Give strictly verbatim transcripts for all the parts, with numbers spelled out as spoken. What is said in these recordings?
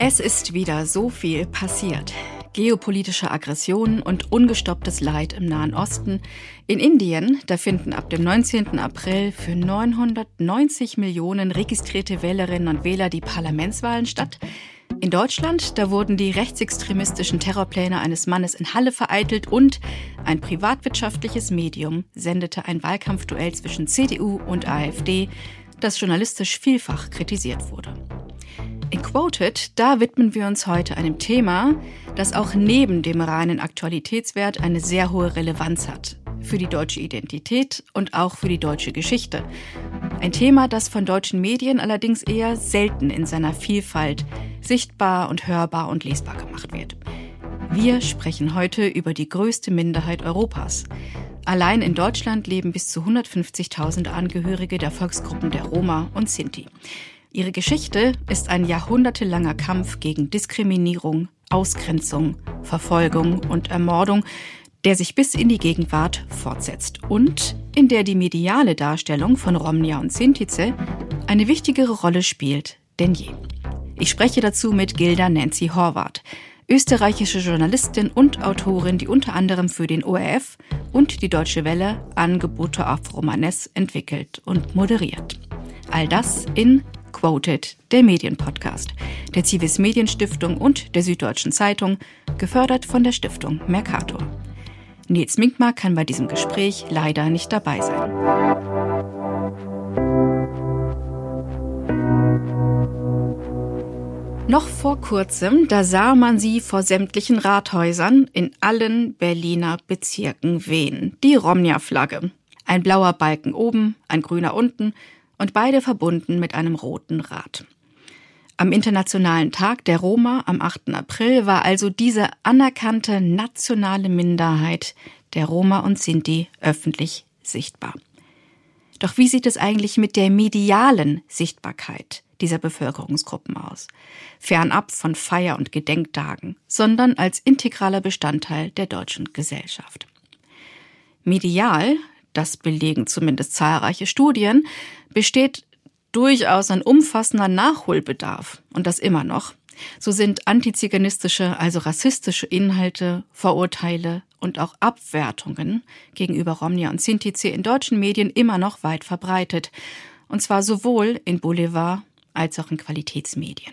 Es ist wieder so viel passiert. Geopolitische Aggression und ungestopptes Leid im Nahen Osten. In Indien, da finden ab dem neunzehnten April für neunhundertneunzig Millionen registrierte Wählerinnen und Wähler die Parlamentswahlen statt. In Deutschland, da wurden die rechtsextremistischen Terrorpläne eines Mannes in Halle vereitelt und ein privatwirtschaftliches Medium sendete ein Wahlkampfduell zwischen C D U und AfD, das journalistisch vielfach kritisiert wurde. In Quoted, da widmen wir uns heute einem Thema, das auch neben dem reinen Aktualitätswert eine sehr hohe Relevanz hat. Für die deutsche Identität und auch für die deutsche Geschichte. Ein Thema, das von deutschen Medien allerdings eher selten in seiner Vielfalt sichtbar und hörbar und lesbar gemacht wird. Wir sprechen heute über die größte Minderheit Europas. Allein in Deutschland leben bis zu hundertfünfzigtausend Angehörige der Volksgruppen der Roma und Sinti. Ihre Geschichte ist ein jahrhundertelanger Kampf gegen Diskriminierung, Ausgrenzung, Verfolgung und Ermordung, der sich bis in die Gegenwart fortsetzt und in der die mediale Darstellung von Romnia und Sintize eine wichtigere Rolle spielt denn je. Ich spreche dazu mit Gilda Nancy Horvath, österreichische Journalistin und Autorin, die unter anderem für den O R F und die Deutsche Welle Angebote auf Romanes entwickelt und moderiert. All das in Quoted, der Medienpodcast, der Zivis Medienstiftung und der Süddeutschen Zeitung, gefördert von der Stiftung Mercator. Nils Minkmar kann bei diesem Gespräch leider nicht dabei sein. Noch vor kurzem, da sah man sie vor sämtlichen Rathäusern in allen Berliner Bezirken wehen. Die Romnia-Flagge. Ein blauer Balken oben, ein grüner unten und beide verbunden mit einem roten Rad. Am Internationalen Tag der Roma am achten April war also diese anerkannte nationale Minderheit der Roma und Sinti öffentlich sichtbar. Doch wie sieht es eigentlich mit der medialen Sichtbarkeit dieser Bevölkerungsgruppen aus? Fernab von Feier- und Gedenktagen, sondern als integraler Bestandteil der deutschen Gesellschaft. Medial, das belegen zumindest zahlreiche Studien, besteht durchaus ein umfassender Nachholbedarf. Und das immer noch. So sind antiziganistische, also rassistische Inhalte, Vorurteile und auch Abwertungen gegenüber Romnia und Sintize in deutschen Medien immer noch weit verbreitet. Und zwar sowohl in Boulevard als auch in Qualitätsmedien.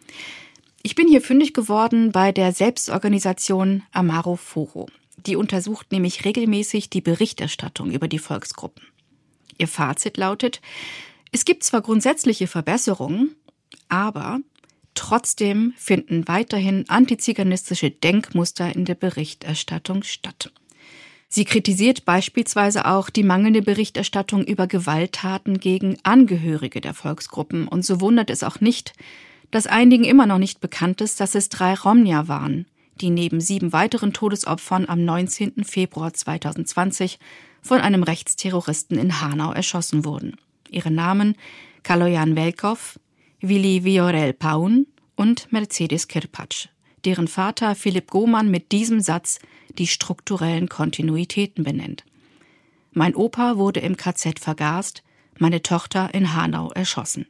Ich bin hier fündig geworden bei der Selbstorganisation Amaro Foro. Die untersucht nämlich regelmäßig die Berichterstattung über die Volksgruppen. Ihr Fazit lautet: Es gibt zwar grundsätzliche Verbesserungen, aber trotzdem finden weiterhin antiziganistische Denkmuster in der Berichterstattung statt. Sie kritisiert beispielsweise auch die mangelnde Berichterstattung über Gewalttaten gegen Angehörige der Volksgruppen. Und so wundert es auch nicht, dass einigen immer noch nicht bekannt ist, dass es drei Romnia waren, die neben sieben weiteren Todesopfern am neunzehnten Februar zweitausendzwanzig von einem Rechtsterroristen in Hanau erschossen wurden. Ihre Namen Kaloyan Velkov, Vili Viorel Paun und Mercedes Kirpatsch, deren Vater Philipp Gohmann mit diesem Satz die strukturellen Kontinuitäten benennt. Mein Opa wurde im K Z vergast, meine Tochter in Hanau erschossen.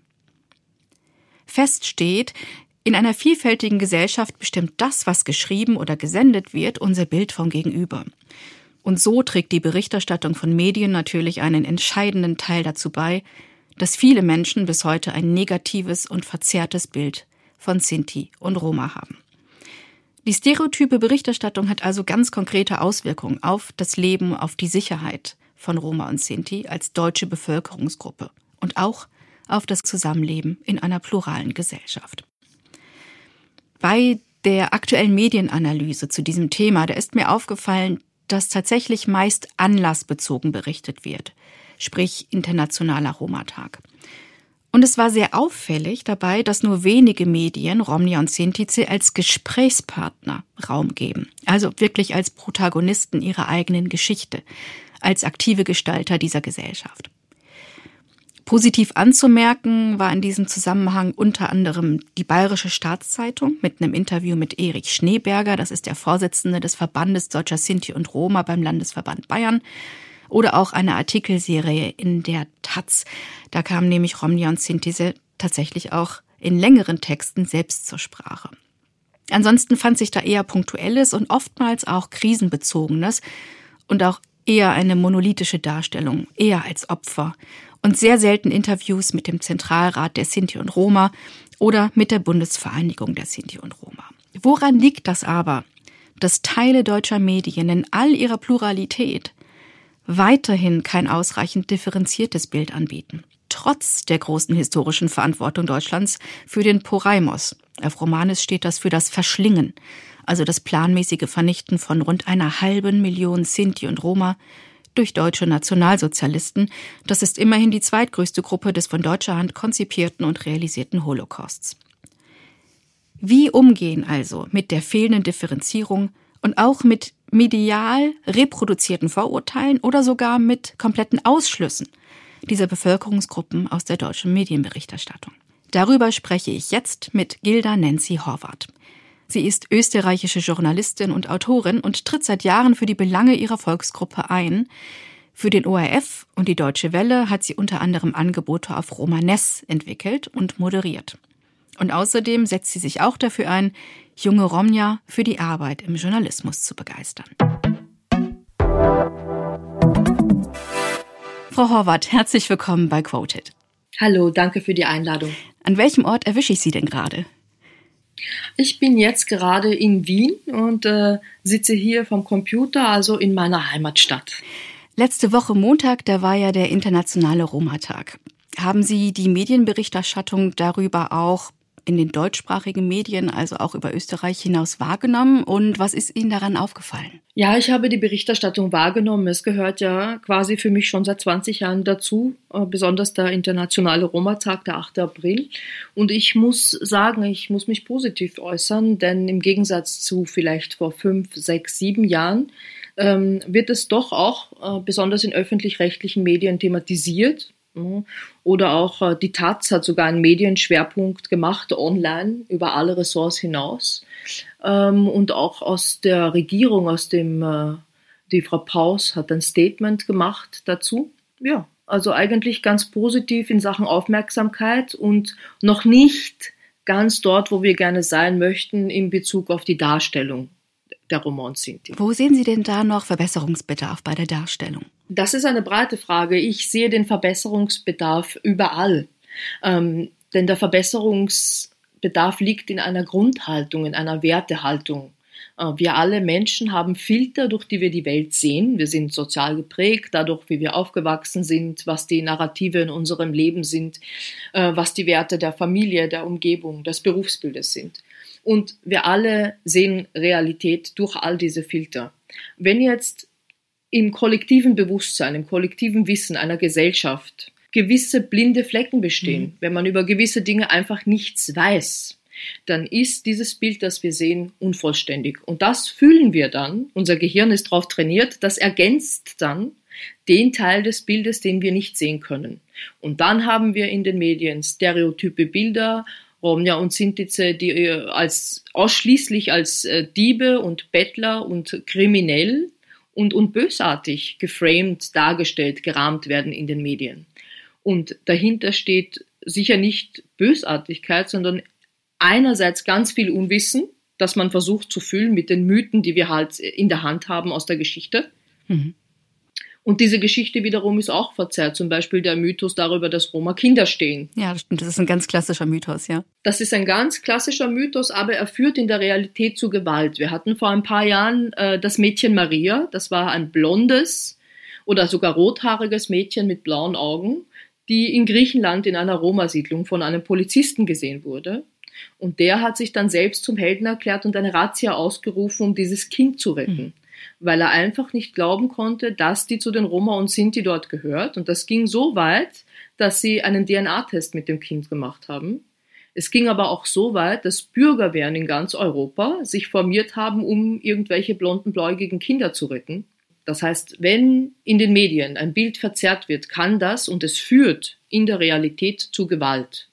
Fest steht, in einer vielfältigen Gesellschaft bestimmt das, was geschrieben oder gesendet wird, unser Bild vom Gegenüber. Und so trägt die Berichterstattung von Medien natürlich einen entscheidenden Teil dazu bei, dass viele Menschen bis heute ein negatives und verzerrtes Bild von Sinti und Roma haben. Die stereotype Berichterstattung hat also ganz konkrete Auswirkungen auf das Leben, auf die Sicherheit von Roma und Sinti als deutsche Bevölkerungsgruppe und auch auf das Zusammenleben in einer pluralen Gesellschaft. Bei der aktuellen Medienanalyse zu diesem Thema, da ist mir aufgefallen, dass tatsächlich meist anlassbezogen berichtet wird, sprich Internationaler Roma-Tag. Und es war sehr auffällig dabei, dass nur wenige Medien Romnia und Sintize als Gesprächspartner Raum geben, also wirklich als Protagonisten ihrer eigenen Geschichte, als aktive Gestalter dieser Gesellschaft. Positiv anzumerken war in diesem Zusammenhang unter anderem die Bayerische Staatszeitung mit einem Interview mit Erich Schneeberger, das ist der Vorsitzende des Verbandes Deutscher Sinti und Roma beim Landesverband Bayern, oder auch eine Artikelserie in der Taz. Da kamen nämlich Romnia und Sintize tatsächlich auch in längeren Texten selbst zur Sprache. Ansonsten fand sich da eher Punktuelles und oftmals auch Krisenbezogenes und auch eher eine monolithische Darstellung, eher als Opfer und sehr selten Interviews mit dem Zentralrat der Sinti und Roma oder mit der Bundesvereinigung der Sinti und Roma. Woran liegt das aber, dass Teile deutscher Medien in all ihrer Pluralität weiterhin kein ausreichend differenziertes Bild anbieten, trotz der großen historischen Verantwortung Deutschlands für den Poraimos? Auf Romanisch steht das für das Verschlingen, also das planmäßige Vernichten von rund einer halben Million Sinti und Roma durch deutsche Nationalsozialisten. Das ist immerhin die zweitgrößte Gruppe des von deutscher Hand konzipierten und realisierten Holocausts. Wie umgehen also mit der fehlenden Differenzierung und auch mit medial reproduzierten Vorurteilen oder sogar mit kompletten Ausschlüssen dieser Bevölkerungsgruppen aus der deutschen Medienberichterstattung? Darüber spreche ich jetzt mit Gilda Nancy Horvath. Sie ist österreichische Journalistin und Autorin und tritt seit Jahren für die Belange ihrer Volksgruppe ein. Für den O R F und die Deutsche Welle hat sie unter anderem Angebote auf Romanes entwickelt und moderiert. Und außerdem setzt sie sich auch dafür ein, junge Romnia für die Arbeit im Journalismus zu begeistern. Frau Horvath, herzlich willkommen bei Quoted. Hallo, danke für die Einladung. An welchem Ort erwische ich Sie denn gerade? Ich bin jetzt gerade in Wien und äh, sitze hier vom Computer, also in meiner Heimatstadt. Letzte Woche Montag, da war ja der internationale Roma-Tag. Haben Sie die Medienberichterstattung darüber auch in den deutschsprachigen Medien, also auch über Österreich hinaus, wahrgenommen? Und was ist Ihnen daran aufgefallen? Ja, ich habe die Berichterstattung wahrgenommen. Es gehört ja quasi für mich schon seit zwanzig Jahren dazu, besonders der internationale Roma-Tag, der achte April. Und ich muss sagen, ich muss mich positiv äußern, denn im Gegensatz zu vielleicht vor fünf, sechs, sieben Jahren ähm, wird es doch auch äh, besonders in öffentlich-rechtlichen Medien thematisiert. Oder auch die Taz hat sogar einen Medienschwerpunkt gemacht, online, über alle Ressorts hinaus. Und auch aus der Regierung, aus dem, die Frau Paus hat ein Statement gemacht dazu. Ja, also eigentlich ganz positiv in Sachen Aufmerksamkeit und noch nicht ganz dort, wo wir gerne sein möchten, in Bezug auf die Darstellung der Roma und Sinti. Wo sehen Sie denn da noch Verbesserungsbedarf bei der Darstellung? Das ist eine breite Frage. Ich sehe den Verbesserungsbedarf überall. Ähm, denn der Verbesserungsbedarf liegt in einer Grundhaltung, in einer Wertehaltung. Äh, wir alle Menschen haben Filter, durch die wir die Welt sehen. Wir sind sozial geprägt, dadurch, wie wir aufgewachsen sind, was die Narrative in unserem Leben sind, äh, was die Werte der Familie, der Umgebung, des Berufsbildes sind. Und wir alle sehen Realität durch all diese Filter. Wenn jetzt im kollektiven Bewusstsein, im kollektiven Wissen einer Gesellschaft gewisse blinde Flecken bestehen, mhm. wenn man über gewisse Dinge einfach nichts weiß, dann ist dieses Bild, das wir sehen, unvollständig. Und das fühlen wir dann, unser Gehirn ist darauf trainiert, das ergänzt dann den Teil des Bildes, den wir nicht sehen können. Und dann haben wir in den Medien stereotype Bilder, Romnia und Sintize, die als, ausschließlich als äh, Diebe und Bettler und kriminell und, und bösartig geframed, dargestellt, gerahmt werden in den Medien. Und dahinter steht sicher nicht Bösartigkeit, sondern einerseits ganz viel Unwissen, das man versucht zu füllen mit den Mythen, die wir halt in der Hand haben aus der Geschichte. Mhm. Und diese Geschichte wiederum ist auch verzerrt, zum Beispiel der Mythos darüber, dass Roma Kinder stehlen. Ja, das stimmt, das ist ein ganz klassischer Mythos, ja. Das ist ein ganz klassischer Mythos, aber er führt in der Realität zu Gewalt. Wir hatten vor ein paar Jahren äh, das Mädchen Maria, das war ein blondes oder sogar rothaariges Mädchen mit blauen Augen, die in Griechenland in einer Roma-Siedlung von einem Polizisten gesehen wurde. Und der hat sich dann selbst zum Helden erklärt und eine Razzia ausgerufen, um dieses Kind zu retten. Mhm. Weil er einfach nicht glauben konnte, dass die zu den Roma und Sinti dort gehört. Und das ging so weit, dass sie einen D N A-Test mit dem Kind gemacht haben. Es ging aber auch so weit, dass Bürgerwehren in ganz Europa sich formiert haben, um irgendwelche blonden, bläugigen Kinder zu retten. Das heißt, wenn in den Medien ein Bild verzerrt wird, kann das, und es führt in der Realität zu Gewalt.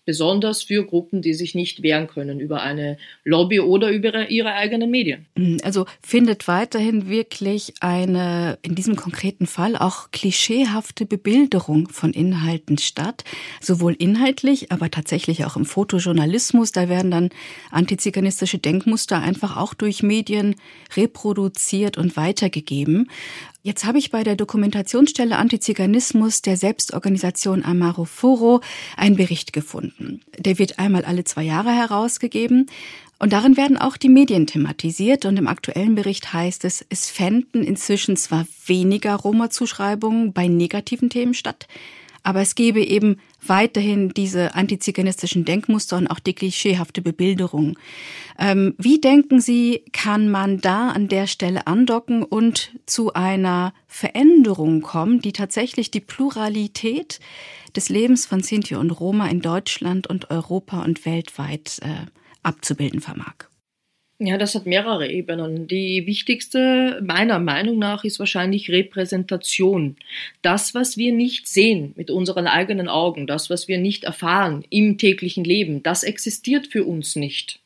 besonders für Gruppen, die sich nicht wehren können über eine Lobby oder über ihre eigenen Medien. Also findet weiterhin wirklich eine, in diesem konkreten Fall auch klischeehafte Bebilderung von Inhalten statt, sowohl inhaltlich, aber tatsächlich auch im Fotojournalismus. Da werden dann antiziganistische Denkmuster einfach auch durch Medien reproduziert und weitergegeben. Jetzt habe ich bei der Dokumentationsstelle Antiziganismus der Selbstorganisation Amaro Foro einen Bericht gefunden. Der wird einmal alle zwei Jahre herausgegeben und darin werden auch die Medien thematisiert und im aktuellen Bericht heißt es, es fänden inzwischen zwar weniger Roma-Zuschreibungen bei negativen Themen statt, aber es gäbe eben weiterhin diese antiziganistischen Denkmuster und auch die klischeehafte Bebilderung. Ähm, wie denken Sie, kann man da an der Stelle andocken und zu einer Veränderung kommen, die tatsächlich die Pluralität des Lebens von Sinti und Roma in Deutschland und Europa und weltweit äh, abzubilden vermag? Ja, das hat mehrere Ebenen. Die wichtigste, meiner Meinung nach, ist wahrscheinlich Repräsentation. Das, was wir nicht sehen mit unseren eigenen Augen, das, was wir nicht erfahren im täglichen Leben, das existiert für uns nicht.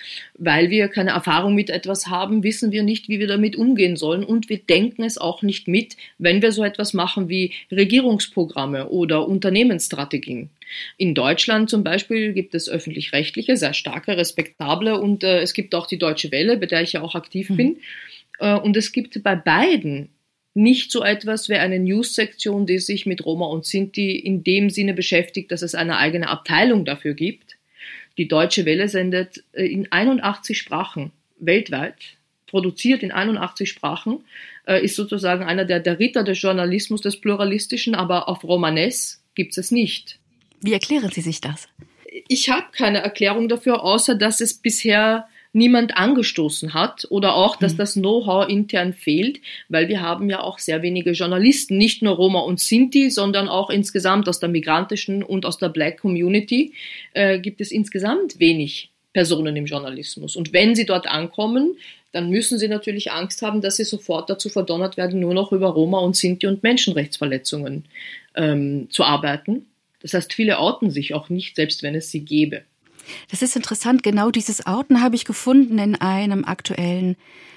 Weil wir keine Erfahrung mit etwas haben, wissen wir nicht, wie wir damit umgehen sollen und wir denken es auch nicht mit, wenn wir so etwas machen wie Regierungsprogramme oder Unternehmensstrategien. In Deutschland zum Beispiel gibt es öffentlich-rechtliche, sehr starke, respektable und äh, es gibt auch die Deutsche Welle, bei der ich ja auch aktiv bin. Mhm. Äh, und es gibt bei beiden nicht so etwas wie eine News-Sektion, die sich mit Roma und Sinti in dem Sinne beschäftigt, dass es eine eigene Abteilung dafür gibt. Die Deutsche Welle sendet in einundachtzig Sprachen weltweit, produziert in einundachtzig Sprachen, ist sozusagen einer der, der Ritter des Journalismus, des Pluralistischen, aber auf Romanes gibt es es nicht. Wie erklären Sie sich das? Ich habe keine Erklärung dafür, außer dass es bisher niemand angestoßen hat oder auch, dass das Know-how intern fehlt, weil wir haben ja auch sehr wenige Journalisten, nicht nur Roma und Sinti, sondern auch insgesamt aus der migrantischen und aus der Black Community äh, gibt es insgesamt wenig Personen im Journalismus. Und wenn sie dort ankommen, dann müssen sie natürlich Angst haben, dass sie sofort dazu verdonnert werden, nur noch über Roma und Sinti und Menschenrechtsverletzungen ähm, zu arbeiten. Das heißt, viele outen sich auch nicht, selbst wenn es sie gäbe. Das ist interessant. Genau dieses Outen habe ich gefunden in einem aktuellen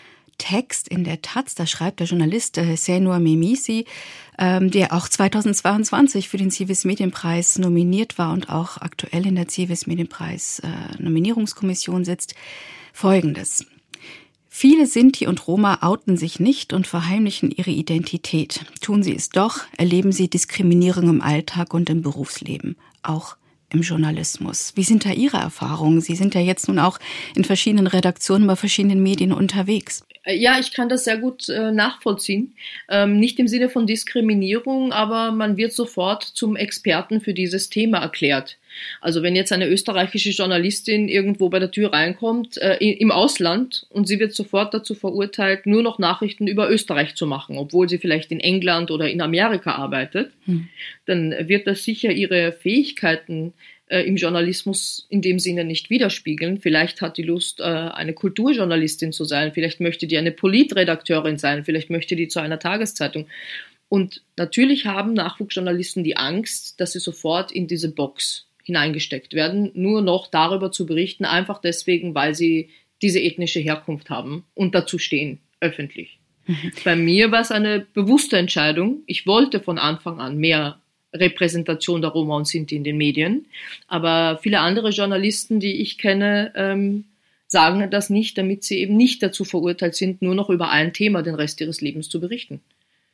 Text in der Taz. Da schreibt der Journalist äh, Senua Memisi, ähm, der auch zweitausendzweiundzwanzig für den Civis Medienpreis nominiert war und auch aktuell in der Civis Medienpreis äh, Nominierungskommission sitzt, Folgendes. Viele Sinti und Roma outen sich nicht und verheimlichen ihre Identität. Tun sie es doch, erleben sie Diskriminierung im Alltag und im Berufsleben, auch im Journalismus. Wie sind da Ihre Erfahrungen? Sie sind ja jetzt nun auch in verschiedenen Redaktionen bei verschiedenen Medien unterwegs. Ja, ich kann das sehr gut äh, nachvollziehen. Ähm, nicht im Sinne von Diskriminierung, aber man wird sofort zum Experten für dieses Thema erklärt. Also wenn jetzt eine österreichische Journalistin irgendwo bei der Tür reinkommt, äh, im Ausland, und sie wird sofort dazu verurteilt, nur noch Nachrichten über Österreich zu machen, obwohl sie vielleicht in England oder in Amerika arbeitet, hm. dann wird das sicher ihre Fähigkeiten äh, im Journalismus in dem Sinne nicht widerspiegeln. Vielleicht hat die Lust, äh, eine Kulturjournalistin zu sein, vielleicht möchte die eine Politredakteurin sein, vielleicht möchte die zu einer Tageszeitung. Und natürlich haben Nachwuchsjournalisten die Angst, dass sie sofort in diese Box hineingesteckt werden, nur noch darüber zu berichten, einfach deswegen, weil sie diese ethnische Herkunft haben und dazu stehen, öffentlich. Mhm. Bei mir war es eine bewusste Entscheidung. Ich wollte von Anfang an mehr Repräsentation der Roma und Sinti in den Medien, aber viele andere Journalisten, die ich kenne, ähm, sagen das nicht, damit sie eben nicht dazu verurteilt sind, nur noch über ein Thema den Rest ihres Lebens zu berichten.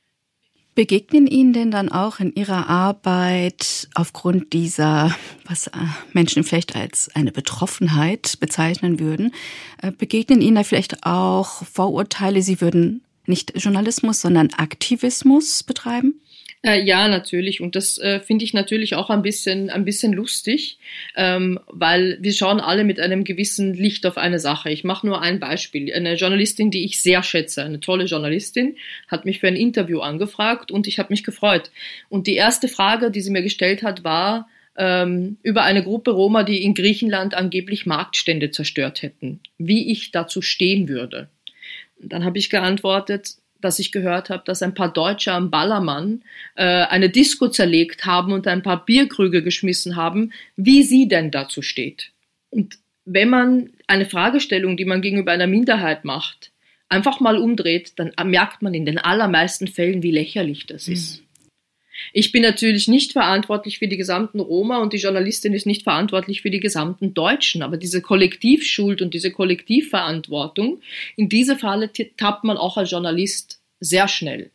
Begegnen Ihnen denn dann auch in Ihrer Arbeit aufgrund dieser, was Menschen vielleicht als eine Betroffenheit bezeichnen würden, begegnen Ihnen da vielleicht auch Vorurteile, Sie würden nicht Journalismus, sondern Aktivismus betreiben? Äh, ja, natürlich. Und das äh, finde ich natürlich auch ein bisschen, ein bisschen lustig, ähm, weil wir schauen alle mit einem gewissen Licht auf eine Sache. Ich mache nur ein Beispiel. Eine Journalistin, die ich sehr schätze, eine tolle Journalistin, hat mich für ein Interview angefragt und ich habe mich gefreut. Und die erste Frage, die sie mir gestellt hat, war ähm, über eine Gruppe Roma, die in Griechenland angeblich Marktstände zerstört hätten, wie ich dazu stehen würde. Und dann habe ich geantwortet, dass ich gehört habe, dass ein paar Deutsche am Ballermann äh, eine Disco zerlegt haben und ein paar Bierkrüge geschmissen haben, wie sie denn dazu steht. Und wenn man eine Fragestellung, die man gegenüber einer Minderheit macht, einfach mal umdreht, dann merkt man in den allermeisten Fällen, wie lächerlich das ist. Mhm. Ich bin natürlich nicht verantwortlich für die gesamten Roma und die Journalistin ist nicht verantwortlich für die gesamten Deutschen, aber diese Kollektivschuld und diese Kollektivverantwortung, in diese Falle tappt man auch als Journalist sehr schnell.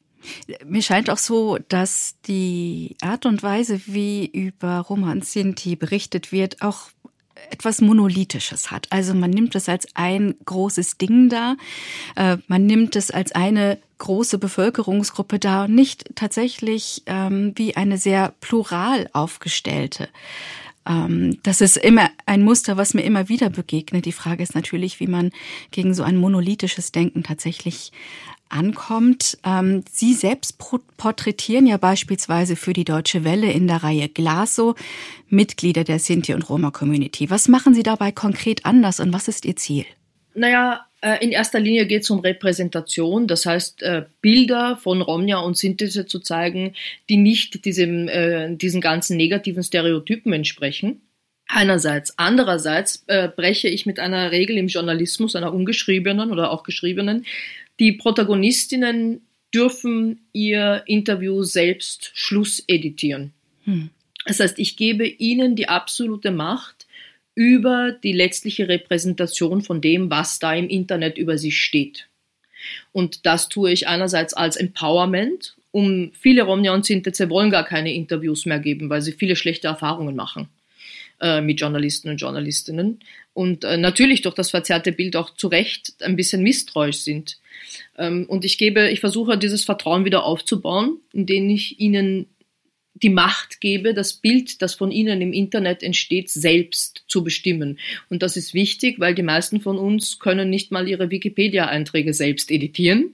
Mir scheint auch so, dass die Art und Weise, wie über Roma und Sinti berichtet wird, auch etwas Monolithisches hat. Also man nimmt es als ein großes Ding da, äh, man nimmt es als eine große Bevölkerungsgruppe da und nicht tatsächlich ähm, wie eine sehr plural aufgestellte. Ähm, das ist immer ein Muster, was mir immer wieder begegnet. Die Frage ist natürlich, wie man gegen so ein monolithisches Denken tatsächlich ankommt. Ähm, Sie selbst porträtieren ja beispielsweise für die Deutsche Welle in der Reihe Glaso Mitglieder der Sinti- und Roma-Community. Was machen Sie dabei konkret anders und was ist Ihr Ziel? Naja, in erster Linie geht es um Repräsentation, das heißt Bilder von Romja und Sinti zu zeigen, die nicht diesem, diesen ganzen negativen Stereotypen entsprechen. Einerseits. Andererseits äh, breche ich mit einer Regel im Journalismus, einer ungeschriebenen oder auch geschriebenen. Die Protagonistinnen dürfen ihr Interview selbst schlusseditieren. Hm. Das heißt, ich gebe ihnen die absolute Macht über die letztliche Repräsentation von dem, was da im Internet über sie steht. Und das tue ich einerseits als Empowerment, um viele Romja und Sinti wollen gar keine Interviews mehr geben, weil sie viele schlechte Erfahrungen machen mit Journalisten und Journalistinnen und äh, natürlich durch das verzerrte Bild auch zu Recht ein bisschen misstrauisch sind. Ähm, und ich gebe, ich versuche dieses Vertrauen wieder aufzubauen, indem ich ihnen die Macht gebe, das Bild, das von ihnen im Internet entsteht, selbst zu bestimmen. Und das ist wichtig, weil die meisten von uns können nicht mal ihre Wikipedia-Einträge selbst editieren.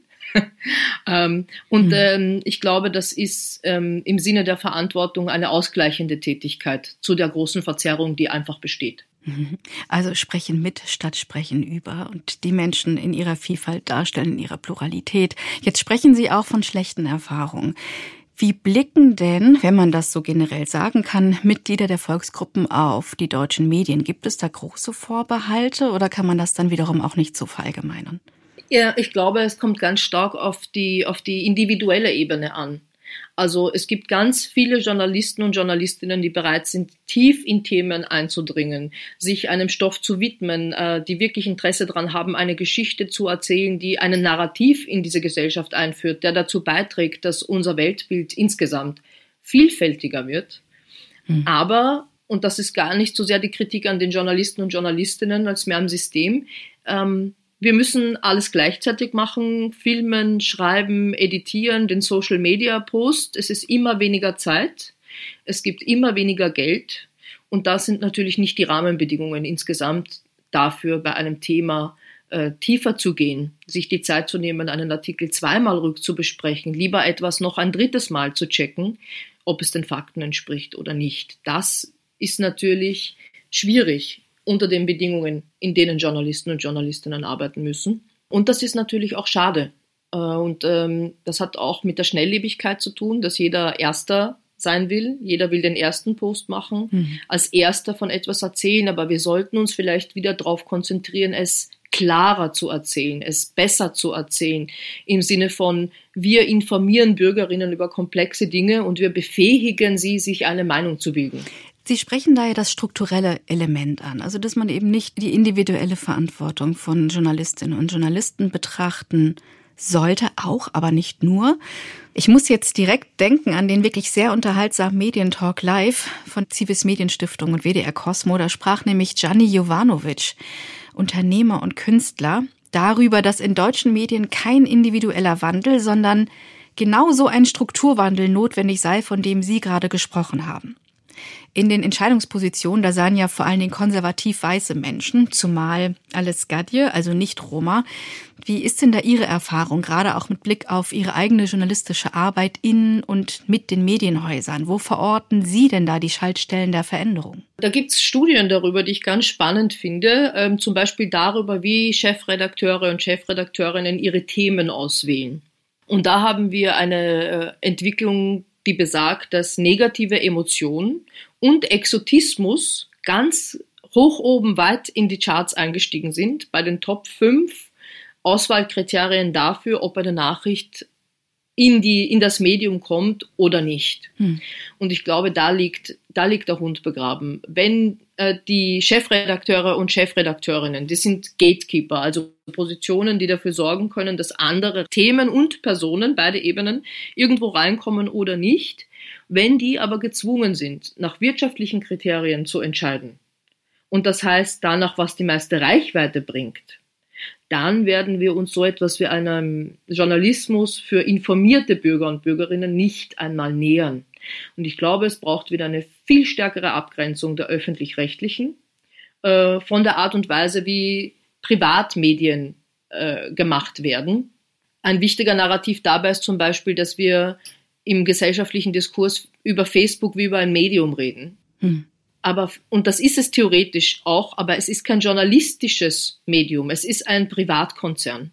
ähm, und ähm, ich glaube, das ist ähm, im Sinne der Verantwortung eine ausgleichende Tätigkeit zu der großen Verzerrung, die einfach besteht. Also sprechen mit statt sprechen über und die Menschen in ihrer Vielfalt darstellen, in ihrer Pluralität. Jetzt sprechen Sie auch von schlechten Erfahrungen. Wie blicken denn, wenn man das so generell sagen kann, Mitglieder der Volksgruppen auf die deutschen Medien? Gibt es da große Vorbehalte oder kann man das dann wiederum auch nicht so verallgemeinern? Ja, ich glaube, es kommt ganz stark auf die, auf die individuelle Ebene an. Also es gibt ganz viele Journalisten und Journalistinnen, die bereit sind, tief in Themen einzudringen, sich einem Stoff zu widmen, äh, die wirklich Interesse daran haben, eine Geschichte zu erzählen, die einen Narrativ in diese Gesellschaft einführt, der dazu beiträgt, dass unser Weltbild insgesamt vielfältiger wird. Mhm. Aber, und das ist gar nicht so sehr die Kritik an den Journalisten und Journalistinnen, als mehr am System, ähm, wir müssen alles gleichzeitig machen, filmen, schreiben, editieren, den Social-Media-Post. Es ist immer weniger Zeit, es gibt immer weniger Geld und das sind natürlich nicht die Rahmenbedingungen insgesamt dafür, bei einem Thema äh, tiefer zu gehen, sich die Zeit zu nehmen, einen Artikel zweimal rückzubesprechen, lieber etwas noch ein drittes Mal zu checken, ob es den Fakten entspricht oder nicht. Das ist natürlich schwierig unter den Bedingungen, in denen Journalisten und Journalistinnen arbeiten müssen. Und das ist natürlich auch schade. Und ähm, das hat auch mit der Schnelllebigkeit zu tun, dass jeder Erster sein will. Jeder will den ersten Post machen, mhm. als Erster von etwas erzählen. Aber wir sollten uns vielleicht wieder darauf konzentrieren, es klarer zu erzählen, es besser zu erzählen. Im Sinne von, wir informieren Bürgerinnen über komplexe Dinge und wir befähigen sie, sich eine Meinung zu bilden. Sie sprechen da ja das strukturelle Element an, also dass man eben nicht die individuelle Verantwortung von Journalistinnen und Journalisten betrachten sollte, auch, aber nicht nur. Ich muss jetzt direkt denken an den wirklich sehr unterhaltsamen Medientalk live von Civis Medienstiftung und W D R Cosmo. Da sprach nämlich Gianni Jovanovic, Unternehmer und Künstler, darüber, dass in deutschen Medien kein individueller Wandel, sondern genauso ein Strukturwandel notwendig sei, von dem Sie gerade gesprochen haben. In den Entscheidungspositionen, da sahen ja vor allen Dingen konservativ weiße Menschen, zumal alles Gadje, also nicht Roma. Wie ist denn da Ihre Erfahrung, gerade auch mit Blick auf Ihre eigene journalistische Arbeit in und mit den Medienhäusern? Wo verorten Sie denn da die Schaltstellen der Veränderung? Da gibt es Studien darüber, die ich ganz spannend finde, ähm, zum Beispiel darüber, wie Chefredakteure und Chefredakteurinnen ihre Themen auswählen. Und da haben wir eine äh, Entwicklung, die besagt, dass negative Emotionen und Exotismus ganz hoch oben weit in die Charts eingestiegen sind, bei den Top fünf Auswahlkriterien dafür, ob eine Nachricht in die, in das Medium kommt oder nicht. Hm. Und ich glaube, da liegt, da liegt der Hund begraben. Wenn äh, die Chefredakteure und Chefredakteurinnen, die sind Gatekeeper, also Positionen, die dafür sorgen können, dass andere Themen und Personen, beide Ebenen, irgendwo reinkommen oder nicht. Wenn die aber gezwungen sind, nach wirtschaftlichen Kriterien zu entscheiden, und das heißt danach, was die meiste Reichweite bringt, dann werden wir uns so etwas wie einem Journalismus für informierte Bürger und Bürgerinnen nicht einmal nähern. Und ich glaube, es braucht wieder eine viel stärkere Abgrenzung der öffentlich-rechtlichen äh, von der Art und Weise, wie Privatmedien äh, gemacht werden. Ein wichtiger Narrativ dabei ist zum Beispiel, dass wir im gesellschaftlichen Diskurs über Facebook wie über ein Medium reden. Hm. Aber, und das ist es theoretisch auch, aber es ist kein journalistisches Medium, es ist ein Privatkonzern.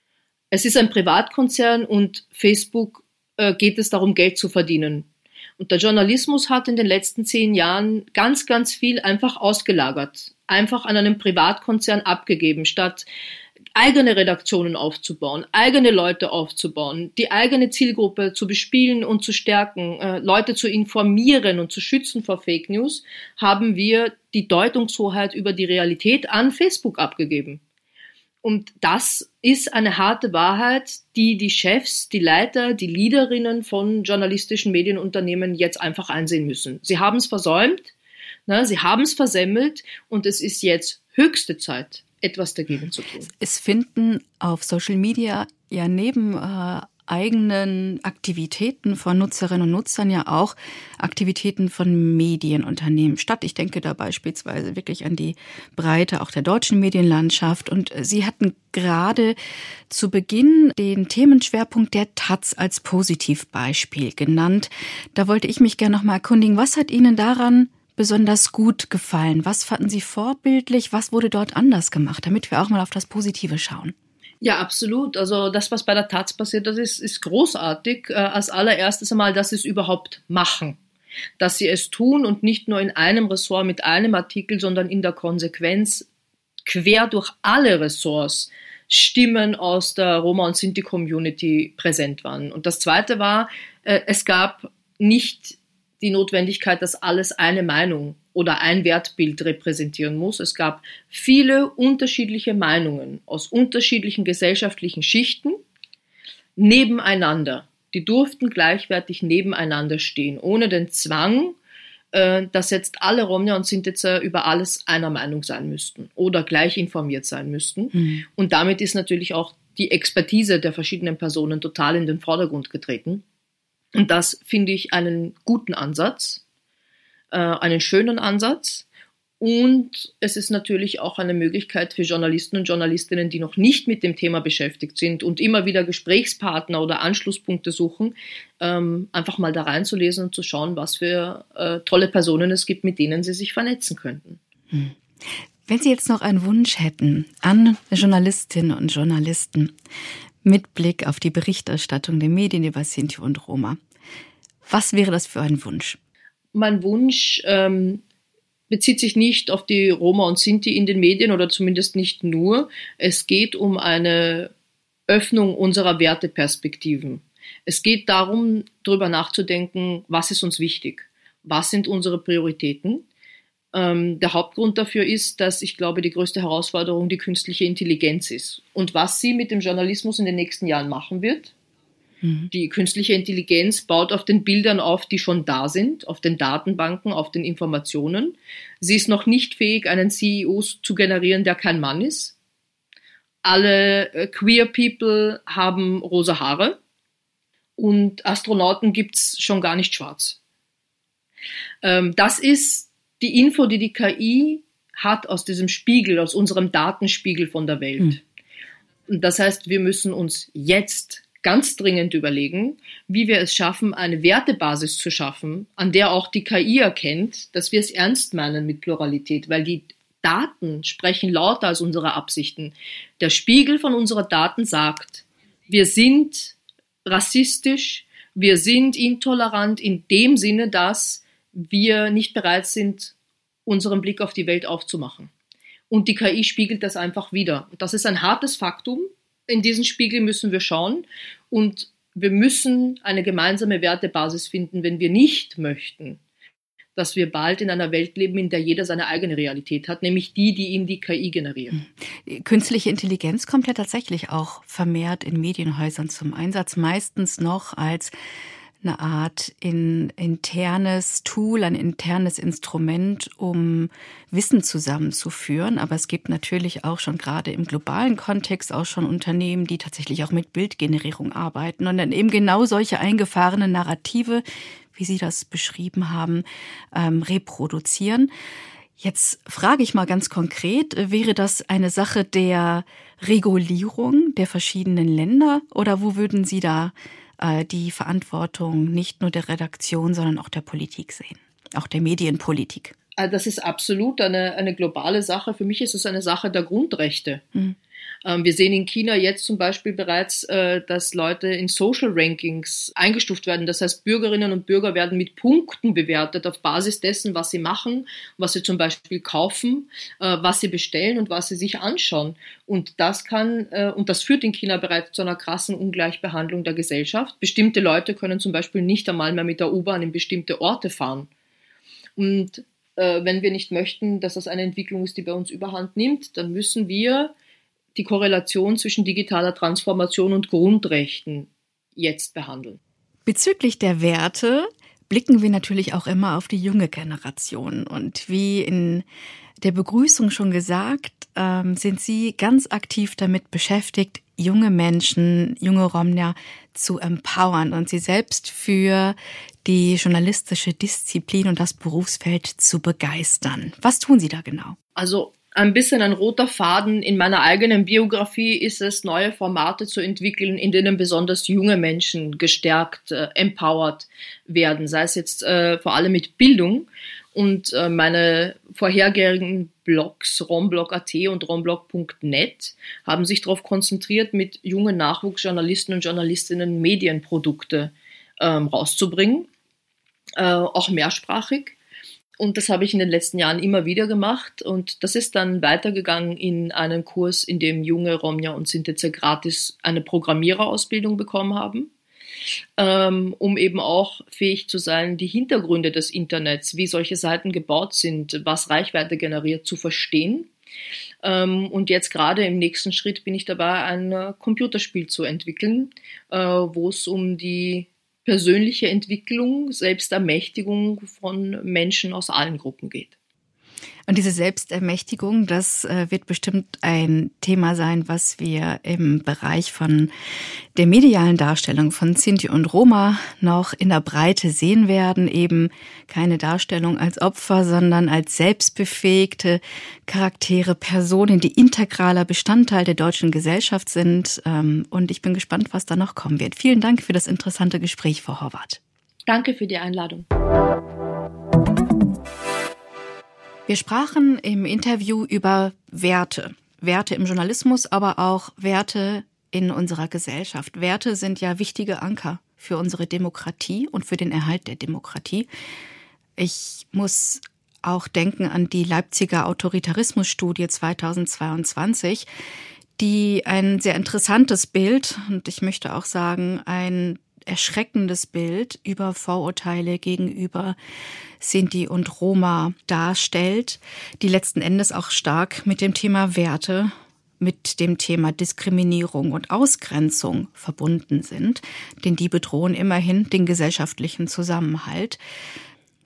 Es ist ein Privatkonzern und Facebook äh, geht es darum, Geld zu verdienen. Und der Journalismus hat in den letzten zehn Jahren ganz, ganz viel einfach ausgelagert, einfach an einen Privatkonzern abgegeben, statt eigene Redaktionen aufzubauen, eigene Leute aufzubauen, die eigene Zielgruppe zu bespielen und zu stärken, äh, Leute zu informieren und zu schützen vor Fake News, haben wir die Deutungshoheit über die Realität an Facebook abgegeben. Und das ist eine harte Wahrheit, die die Chefs, die Leiter, die Leaderinnen von journalistischen Medienunternehmen jetzt einfach einsehen müssen. Sie haben es versäumt, ne, sie haben es versemmelt und es ist jetzt höchste Zeit, etwas dagegen zu tun. Es finden auf Social Media ja neben äh, eigenen Aktivitäten von Nutzerinnen und Nutzern ja auch Aktivitäten von Medienunternehmen statt. Ich denke da beispielsweise wirklich an die Breite auch der deutschen Medienlandschaft. Und Sie hatten gerade zu Beginn den Themenschwerpunkt der Taz als Positivbeispiel genannt. Da wollte ich mich gerne noch mal erkundigen, was hat Ihnen daran besonders gut gefallen? Was fanden Sie vorbildlich? Was wurde dort anders gemacht, damit wir auch mal auf das Positive schauen? Ja, absolut. Also das, was bei der Taz passiert, das ist, ist großartig. Äh, als allererstes einmal, dass sie es überhaupt machen. Dass sie es tun und nicht nur in einem Ressort mit einem Artikel, sondern in der Konsequenz quer durch alle Ressorts Stimmen aus der Roma- und Sinti-Community präsent waren. Und das Zweite war, äh, es gab nicht die Notwendigkeit, dass alles eine Meinung oder ein Wertbild repräsentieren muss. Es gab viele unterschiedliche Meinungen aus unterschiedlichen gesellschaftlichen Schichten nebeneinander. Die durften gleichwertig nebeneinander stehen, ohne den Zwang, äh, dass jetzt alle Romja und Sintizer über alles einer Meinung sein müssten oder gleich informiert sein müssten. Mhm. Und damit ist natürlich auch die Expertise der verschiedenen Personen total in den Vordergrund getreten. Und das finde ich einen guten Ansatz, äh, einen schönen Ansatz. Und es ist natürlich auch eine Möglichkeit für Journalisten und Journalistinnen, die noch nicht mit dem Thema beschäftigt sind und immer wieder Gesprächspartner oder Anschlusspunkte suchen, ähm, einfach mal da reinzulesen und zu schauen, was für äh, tolle Personen es gibt, mit denen sie sich vernetzen könnten. Hm. Wenn Sie jetzt noch einen Wunsch hätten an Journalistinnen und Journalisten, mit Blick auf die Berichterstattung der Medien über Sinti und Roma. Was wäre das für ein Wunsch? Mein Wunsch ähm, bezieht sich nicht auf die Roma und Sinti in den Medien oder zumindest nicht nur. Es geht um eine Öffnung unserer Werteperspektiven. Es geht darum, darüber nachzudenken, was ist uns wichtig? Was sind unsere Prioritäten? Ähm, der Hauptgrund dafür ist, dass ich glaube, die größte Herausforderung die künstliche Intelligenz ist. Und was sie mit dem Journalismus in den nächsten Jahren machen wird, mhm. Die künstliche Intelligenz baut auf den Bildern auf, die schon da sind, auf den Datenbanken, auf den Informationen. Sie ist noch nicht fähig, einen C E O zu generieren, der kein Mann ist. Alle äh, queer People haben rosa Haare und Astronauten gibt's schon gar nicht schwarz. Ähm, das ist die Info, die die K I hat aus diesem Spiegel, aus unserem Datenspiegel von der Welt. Mhm. Und das heißt, wir müssen uns jetzt ganz dringend überlegen, wie wir es schaffen, eine Wertebasis zu schaffen, an der auch die K I erkennt, dass wir es ernst meinen mit Pluralität, weil die Daten sprechen lauter als unsere Absichten. Der Spiegel von unseren Daten sagt, wir sind rassistisch, wir sind intolerant in dem Sinne, dass wir nicht bereit sind, unseren Blick auf die Welt aufzumachen. Und die K I spiegelt das einfach wider. Das ist ein hartes Faktum. In diesen Spiegel müssen wir schauen und wir müssen eine gemeinsame Wertebasis finden, wenn wir nicht möchten, dass wir bald in einer Welt leben, in der jeder seine eigene Realität hat, nämlich die, die ihm die K I generiert. Künstliche Intelligenz kommt ja tatsächlich auch vermehrt in Medienhäusern zum Einsatz, meistens noch als eine Art in, internes Tool, ein internes Instrument, um Wissen zusammenzuführen. Aber es gibt natürlich auch schon gerade im globalen Kontext auch schon Unternehmen, die tatsächlich auch mit Bildgenerierung arbeiten und dann eben genau solche eingefahrenen Narrative, wie Sie das beschrieben haben, ähm, reproduzieren. Jetzt frage ich mal ganz konkret, wäre das eine Sache der Regulierung der verschiedenen Länder oder wo würden Sie da die Verantwortung nicht nur der Redaktion, sondern auch der Politik sehen, auch der Medienpolitik? Das ist absolut eine, eine globale Sache. Für mich ist es eine Sache der Grundrechte. Mhm. Wir sehen in China jetzt zum Beispiel bereits, dass Leute in Social Rankings eingestuft werden. Das heißt, Bürgerinnen und Bürger werden mit Punkten bewertet auf Basis dessen, was sie machen, was sie zum Beispiel kaufen, was sie bestellen und was sie sich anschauen. Und das kann, und das führt in China bereits zu einer krassen Ungleichbehandlung der Gesellschaft. Bestimmte Leute können zum Beispiel nicht einmal mehr mit der U-Bahn in bestimmte Orte fahren. Und wenn wir nicht möchten, dass das eine Entwicklung ist, die bei uns überhand nimmt, dann müssen wir die Korrelation zwischen digitaler Transformation und Grundrechten jetzt behandeln. Bezüglich der Werte blicken wir natürlich auch immer auf die junge Generation. Und wie in der Begrüßung schon gesagt, ähm, sind Sie ganz aktiv damit beschäftigt, junge Menschen, junge Romnia zu empowern und sie selbst für die journalistische Disziplin und das Berufsfeld zu begeistern. Was tun Sie da genau? Also ein bisschen ein roter Faden in meiner eigenen Biografie ist es, neue Formate zu entwickeln, in denen besonders junge Menschen gestärkt, äh, empowered werden, sei es jetzt äh, vor allem mit Bildung. Und äh, meine vorhergehenden Blogs, romblog punkt at und romblog punkt net, haben sich darauf konzentriert, mit jungen Nachwuchsjournalisten und Journalistinnen Medienprodukte ähm, rauszubringen, äh, auch mehrsprachig. Und das habe ich in den letzten Jahren immer wieder gemacht. Und das ist dann weitergegangen in einen Kurs, in dem junge Romnia und Sintize gratis eine Programmiererausbildung bekommen haben, ähm, um eben auch fähig zu sein, die Hintergründe des Internets, wie solche Seiten gebaut sind, was Reichweite generiert, zu verstehen. Ähm, und jetzt gerade im nächsten Schritt bin ich dabei, ein äh, Computerspiel zu entwickeln, äh, wo es um die persönliche Entwicklung, Selbstermächtigung von Menschen aus allen Gruppen geht. Und diese Selbstermächtigung, das äh, wird bestimmt ein Thema sein, was wir im Bereich von der medialen Darstellung von Sinti und Roma noch in der Breite sehen werden. Eben keine Darstellung als Opfer, sondern als selbstbefähigte Charaktere, Personen, die integraler Bestandteil der deutschen Gesellschaft sind. Ähm, und ich bin gespannt, was da noch kommen wird. Vielen Dank für das interessante Gespräch, Frau Horvath. Danke für die Einladung. Wir sprachen im Interview über Werte. Werte im Journalismus, aber auch Werte in unserer Gesellschaft. Werte sind ja wichtige Anker für unsere Demokratie und für den Erhalt der Demokratie. Ich muss auch denken an die Leipziger Autoritarismusstudie zweitausendzweiundzwanzig, die ein sehr interessantes Bild und ich möchte auch sagen, ein erschreckendes Bild über Vorurteile gegenüber Sinti und Roma darstellt, die letzten Endes auch stark mit dem Thema Werte, mit dem Thema Diskriminierung und Ausgrenzung verbunden sind, denn die bedrohen immerhin den gesellschaftlichen Zusammenhalt.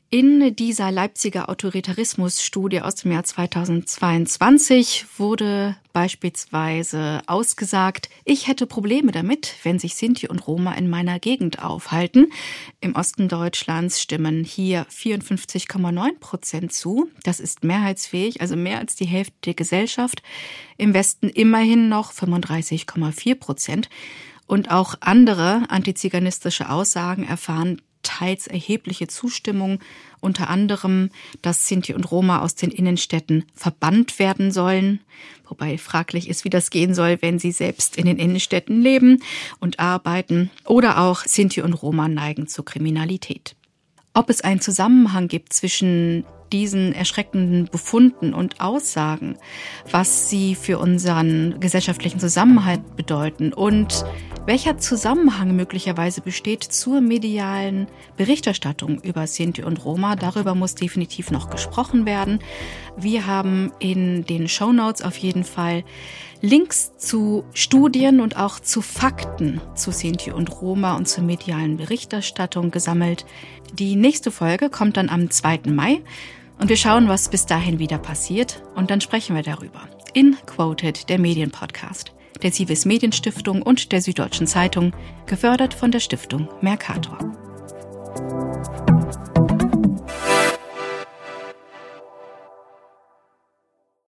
In dieser Leipziger Autoritarismus-Studie aus dem Jahr zweitausendzweiundzwanzig wurde beispielsweise ausgesagt, ich hätte Probleme damit, wenn sich Sinti und Roma in meiner Gegend aufhalten. Im Osten Deutschlands stimmen hier vierundfünfzig Komma neun Prozent zu. Das ist mehrheitsfähig, also mehr als die Hälfte der Gesellschaft. Im Westen immerhin noch fünfunddreißig Komma vier Prozent. Und auch andere antiziganistische Aussagen erfahren teils erhebliche Zustimmung, unter anderem, dass Sinti und Roma aus den Innenstädten verbannt werden sollen, wobei fraglich ist, wie das gehen soll, wenn sie selbst in den Innenstädten leben und arbeiten, oder auch Sinti und Roma neigen zur Kriminalität. Ob es einen Zusammenhang gibt zwischen diesen erschreckenden Befunden und Aussagen, was sie für unseren gesellschaftlichen Zusammenhalt bedeuten und welcher Zusammenhang möglicherweise besteht zur medialen Berichterstattung über Sinti und Roma, darüber muss definitiv noch gesprochen werden. Wir haben in den Shownotes auf jeden Fall Links zu Studien und auch zu Fakten zu Sinti und Roma und zur medialen Berichterstattung gesammelt. Die nächste Folge kommt dann am zweiten Mai und wir schauen, was bis dahin wieder passiert und dann sprechen wir darüber. In Quoted, der Medienpodcast der Sivis Medienstiftung und der Süddeutschen Zeitung, gefördert von der Stiftung Mercator.